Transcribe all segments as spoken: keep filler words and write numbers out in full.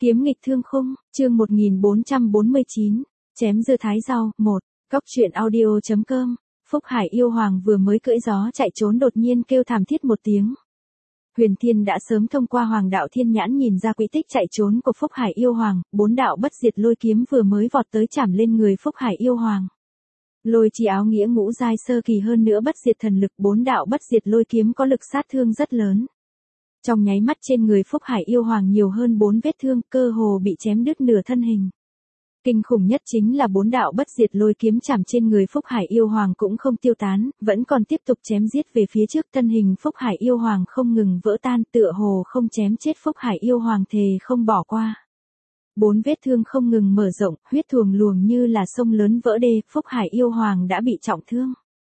Kiếm nghịch thương khung, chương một nghìn bốn trăm bốn mươi chín, chém dưa thái rau, một, góc truyện audio.com, Phúc Hải yêu hoàng vừa mới cưỡi gió chạy trốn đột nhiên kêu thảm thiết một tiếng. Huyền Thiên đã sớm thông qua Hoàng đạo Thiên Nhãn nhìn ra quỹ tích chạy trốn của Phúc Hải yêu hoàng, bốn đạo bất diệt lôi kiếm vừa mới vọt tới chảm lên người Phúc Hải yêu hoàng. Lôi chi áo nghĩa ngũ giai sơ kỳ hơn nữa bất diệt thần lực, bốn đạo bất diệt lôi kiếm có lực sát thương rất lớn. Trong nháy mắt trên người Phúc Hải yêu hoàng nhiều hơn bốn vết thương, cơ hồ bị chém đứt nửa thân hình. Kinh khủng nhất chính là bốn đạo bất diệt lôi kiếm chạm trên người Phúc Hải yêu hoàng cũng không tiêu tán, vẫn còn tiếp tục chém giết về phía trước, thân hình Phúc Hải yêu hoàng không ngừng vỡ tan, tựa hồ không chém chết Phúc Hải yêu hoàng thề không bỏ qua. Bốn vết thương không ngừng mở rộng, huyết thuồng luồng như là sông lớn vỡ đê, Phúc Hải yêu hoàng đã bị trọng thương.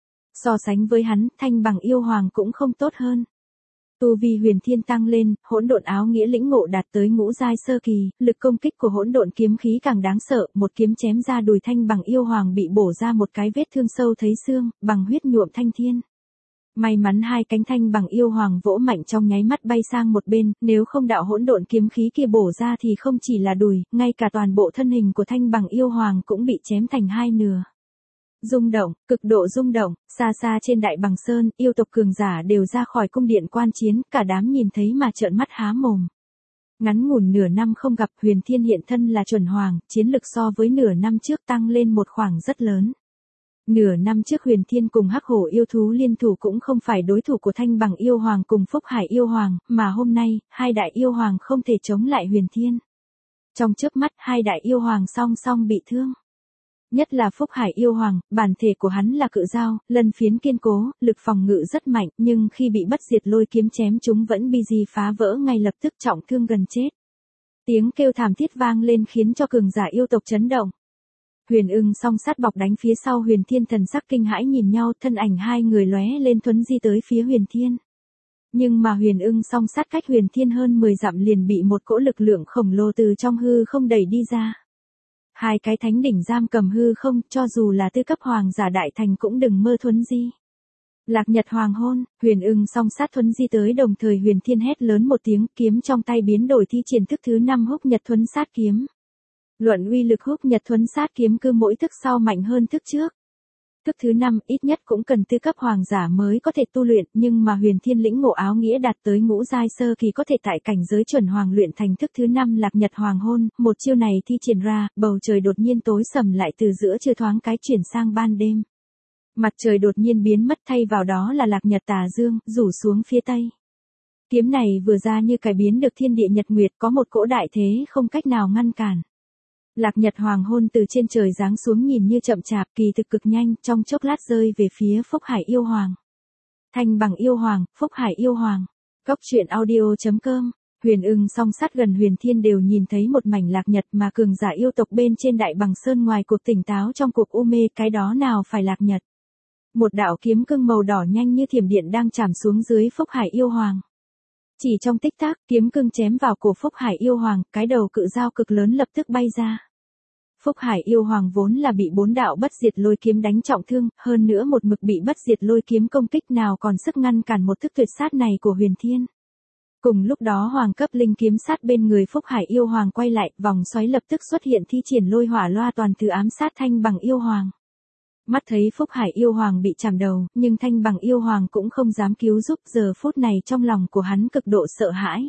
So sánh với hắn, Thanh Bằng yêu hoàng cũng không tốt hơn. Tu vi Huyền Thiên tăng lên, hỗn độn áo nghĩa lĩnh ngộ đạt tới ngũ giai sơ kỳ, lực công kích của hỗn độn kiếm khí càng đáng sợ, một kiếm chém ra đùi Thanh Bằng yêu hoàng bị bổ ra một cái vết thương sâu thấy xương, bằng huyết nhuộm thanh thiên. May mắn hai cánh Thanh Bằng yêu hoàng vỗ mạnh trong nháy mắt bay sang một bên, nếu không đạo hỗn độn kiếm khí kia bổ ra thì không chỉ là đùi, ngay cả toàn bộ thân hình của Thanh Bằng yêu hoàng cũng bị chém thành hai nửa. Rung động, cực độ rung động, xa xa trên Đại Bằng Sơn, yêu tộc cường giả đều ra khỏi cung điện quan chiến, cả đám nhìn thấy mà trợn mắt há mồm. Ngắn ngủn nửa năm không gặp, Huyền Thiên hiện thân là chuẩn hoàng, chiến lực so với nửa năm trước tăng lên một khoảng rất lớn. Nửa năm trước Huyền Thiên cùng Hắc Hổ yêu thú liên thủ cũng không phải đối thủ của Thanh Bằng yêu hoàng cùng Phúc Hải yêu hoàng, mà hôm nay, hai đại yêu hoàng không thể chống lại Huyền Thiên. Trong chớp mắt, hai đại yêu hoàng song song bị thương. Nhất là Phúc Hải yêu hoàng, bản thể của hắn là cự dao, lân phiến kiên cố, lực phòng ngự rất mạnh, nhưng khi bị bất diệt lôi kiếm chém chúng vẫn bị gì phá vỡ ngay lập tức trọng thương gần chết. Tiếng kêu thảm thiết vang lên khiến cho cường giả yêu tộc chấn động. Huyền Ưng song sát bọc đánh phía sau Huyền Thiên, thần sắc kinh hãi nhìn nhau, thân ảnh hai người lóe lên thuấn di tới phía Huyền Thiên. Nhưng mà Huyền Ưng song sát cách Huyền Thiên hơn mười dặm liền bị một cỗ lực lượng khổng lồ từ trong hư không đẩy đi ra. Hai cái thánh đỉnh giam cầm hư không, cho dù là tư cấp hoàng giả đại thành cũng đừng mơ thuấn di. Lạc Nhật hoàng hôn, Huyền Ưng song sát thuấn di tới, đồng thời Huyền Thiên hét lớn một tiếng, kiếm trong tay biến đổi thi triển thức thứ năm húc nhật thuấn sát kiếm. Luận uy lực húc nhật thuấn sát kiếm cứ mỗi thức sau mạnh hơn thức trước. Thức thứ năm ít nhất cũng cần tư cấp hoàng giả mới có thể tu luyện, nhưng mà Huyền Thiên lĩnh ngộ áo nghĩa đạt tới ngũ giai sơ kỳ có thể tại cảnh giới chuẩn hoàng luyện thành thức thứ năm Lạc Nhật hoàng hôn, một chiêu này thi triển ra, bầu trời đột nhiên tối sầm lại, từ giữa trưa thoáng cái chuyển sang ban đêm. Mặt trời đột nhiên biến mất, thay vào đó là Lạc Nhật tà dương, rủ xuống phía tây. Kiếm này vừa ra như cải biến được thiên địa nhật nguyệt, có một cỗ đại thế không cách nào ngăn cản. Lạc Nhật hoàng hôn từ trên trời giáng xuống nhìn như chậm chạp, kỳ thực cực nhanh, trong chốc lát rơi về phía Phúc Hải yêu hoàng. Thanh Bằng yêu hoàng, Phúc Hải yêu hoàng. Góc truyện audio.com, Huyền Ưng song sát gần Huyền Thiên đều nhìn thấy một mảnh lạc nhật, mà cường giả yêu tộc bên trên Đại Bằng Sơn ngoài cuộc tỉnh táo trong cuộc u mê, cái đó nào phải lạc nhật. Một đạo kiếm cương màu đỏ nhanh như thiểm điện đang chạm xuống dưới Phúc Hải yêu hoàng. Chỉ trong tích tắc, kiếm cương chém vào cổ Phúc Hải yêu hoàng, cái đầu cự dao cực lớn lập tức bay ra. Phúc Hải yêu hoàng vốn là bị bốn đạo bất diệt lôi kiếm đánh trọng thương, hơn nữa một mực bị bất diệt lôi kiếm công kích, nào còn sức ngăn cản một thức tuyệt sát này của Huyền Thiên. Cùng lúc đó hoàng cấp linh kiếm sát bên người Phúc Hải yêu hoàng quay lại, vòng xoáy lập tức xuất hiện thi triển lôi hỏa loa toàn thứ ám sát Thanh Bằng yêu hoàng. Mắt thấy Phúc Hải yêu hoàng bị chạm đầu, nhưng Thanh Bằng yêu hoàng cũng không dám cứu giúp, giờ phút này trong lòng của hắn cực độ sợ hãi.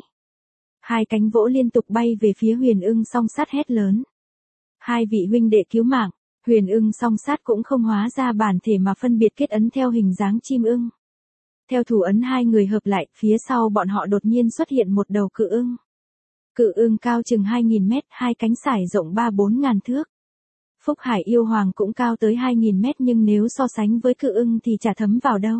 Hai cánh vỗ liên tục bay về phía Huyền Ưng song sát hét lớn. Hai vị huynh đệ cứu mạng, Huyền Ưng song sát cũng không hóa ra bản thể mà phân biệt kết ấn theo hình dáng chim ưng. Theo thủ ấn hai người hợp lại, phía sau bọn họ đột nhiên xuất hiện một đầu cự ưng. Cự ưng cao chừng hai nghìn mét, hai cánh sải rộng ba bốn ngàn thước. Phúc Hải yêu hoàng cũng cao tới hai nghìn mét, nhưng nếu so sánh với cự ưng thì chả thấm vào đâu.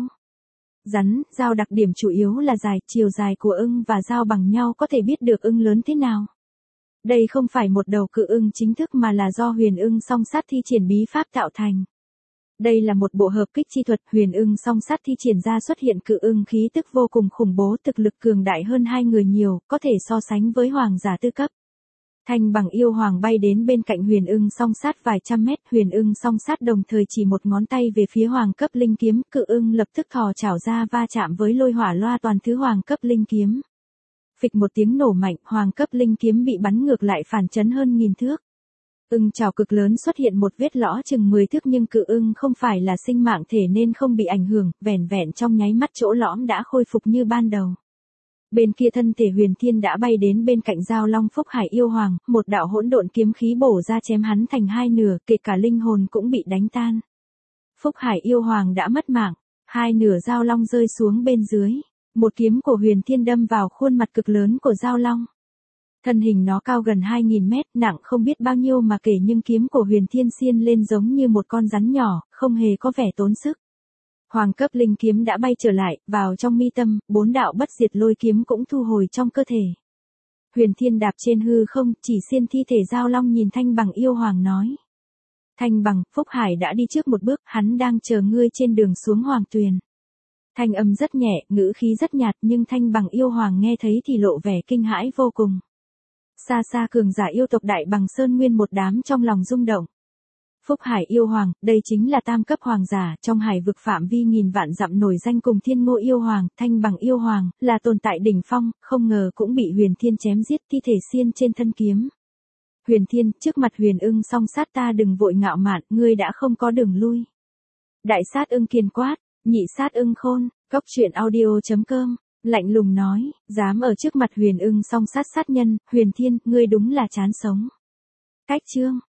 Rắn, dao đặc điểm chủ yếu là dài, chiều dài của ưng và dao bằng nhau có thể biết được ưng lớn thế nào. Đây không phải một đầu cự ưng chính thức mà là do Huyền Ưng song sát thi triển bí pháp tạo thành. Đây là một bộ hợp kích chi thuật, Huyền Ưng song sát thi triển ra xuất hiện cự ưng khí tức vô cùng khủng bố, thực lực cường đại hơn hai người nhiều, có thể so sánh với hoàng giả tư cấp. Thanh Bằng yêu hoàng bay đến bên cạnh Huyền Ưng song sát vài trăm mét, Huyền Ưng song sát đồng thời chỉ một ngón tay về phía hoàng cấp linh kiếm, cự ưng lập tức thò chảo ra va chạm với lôi hỏa loa toàn thứ hoàng cấp linh kiếm. Phịch một tiếng nổ mạnh, hoàng cấp linh kiếm bị bắn ngược lại phản chấn hơn nghìn thước. Ưng chảo cực lớn xuất hiện một vết lõ chừng mười thước nhưng cự ưng không phải là sinh mạng thể nên không bị ảnh hưởng, vẻn vẹn trong nháy mắt chỗ lõm đã khôi phục như ban đầu. Bên kia thân thể Huyền Thiên đã bay đến bên cạnh Giao Long Phúc Hải yêu hoàng, một đạo hỗn độn kiếm khí bổ ra chém hắn thành hai nửa, kể cả linh hồn cũng bị đánh tan. Phúc Hải yêu hoàng đã mất mạng, hai nửa Giao Long rơi xuống bên dưới. Một kiếm của Huyền Thiên đâm vào khuôn mặt cực lớn của Giao Long. Thân hình nó cao gần hai nghìn mét, nặng không biết bao nhiêu mà kể nhưng kiếm của Huyền Thiên xiên lên giống như một con rắn nhỏ, không hề có vẻ tốn sức. Hoàng cấp linh kiếm đã bay trở lại, vào trong mi tâm, bốn đạo bất diệt lôi kiếm cũng thu hồi trong cơ thể. Huyền Thiên đạp trên hư không, chỉ xiên thi thể Giao Long nhìn Thanh Bằng yêu hoàng nói. Thanh Bằng, Phúc Hải đã đi trước một bước, hắn đang chờ ngươi trên đường xuống Hoàng Tuyền. Thanh âm rất nhẹ, ngữ khí rất nhạt nhưng Thanh Bằng yêu hoàng nghe thấy thì lộ vẻ kinh hãi vô cùng. Xa xa cường giả yêu tộc Đại Bằng Sơn nguyên một đám trong lòng rung động. Phúc Hải yêu hoàng, đây chính là tam cấp hoàng giả, trong hải vực phạm vi nghìn vạn dặm nổi danh cùng Thiên Ngô yêu hoàng, Thanh Bằng yêu hoàng, là tồn tại đỉnh phong, không ngờ cũng bị Huyền Thiên chém giết, thi thể xiên trên thân kiếm. Huyền Thiên, trước mặt Huyền Ưng song sát ta đừng vội ngạo mạn, ngươi đã không có đường lui. Đại sát ưng kiên quát, nhị sát ưng khôn, cốc truyện audio chấm com, lạnh lùng nói, dám ở trước mặt Huyền Ưng song sát sát nhân, Huyền Thiên, ngươi đúng là chán sống. Cách chương